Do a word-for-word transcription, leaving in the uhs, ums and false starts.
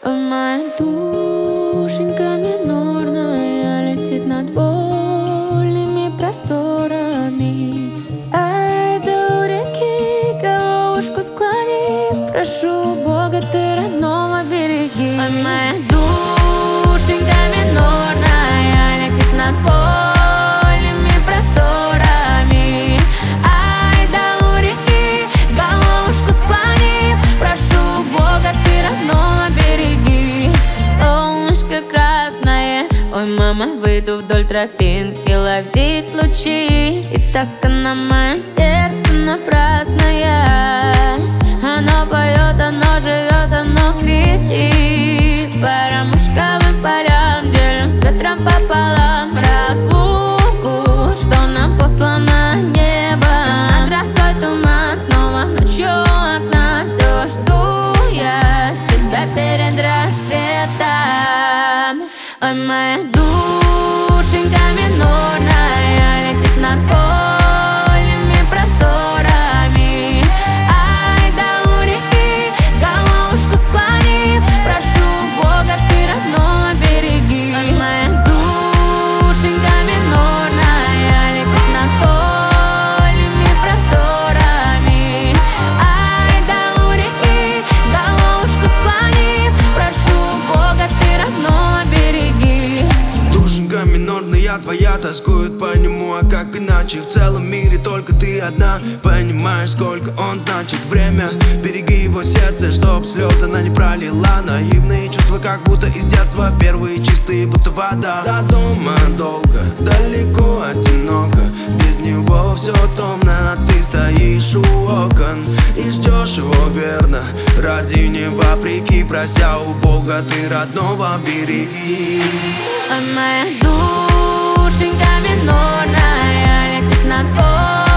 Моя душенька минорная летит над вольными просторами. Ай да у реки, головушку склонив, прошу Бога, ты родного береги. Моя душенька минорная летит над вольными просторами. Ай да у реки, головушку склонив, прошу Бога, ты родного береги. Солнышко красное, ой, мама, выйду вдоль тропинки ловить лучи. И тоска на моем сердце напрасная. Оно поет, оно живет, оно кричит. По ромашкам и полям делим с ветром пополам разлуку, что нам послано небо. Над росой туман, снова ночью у окна. Все жду я тебя перед рассветом. Ой, моя душенька минорная летит над вольными просторами. Ай да у реки, головушку склонив, прошу Бога, ты родного береги. Ой, моя душенька минорная летит над вольными просторами. Ай да у реки, головушку склонив, прошу Бога, ты родного береги. Душенька минорная твоя тоскует по нему, а как иначе? В целом мире только ты одна. Понимаешь, сколько он значит. Время, береги его сердце, чтоб слезы она не пролила. Наивные чувства, как будто из детства, первые чистые, будто вода. До дома долго, далеко, одиноко, без него все томно. А ты стоишь у окон и ждешь его верно, ради не вопреки, прося у Бога, ты родного береги. Ой, моя душенька минорная летит над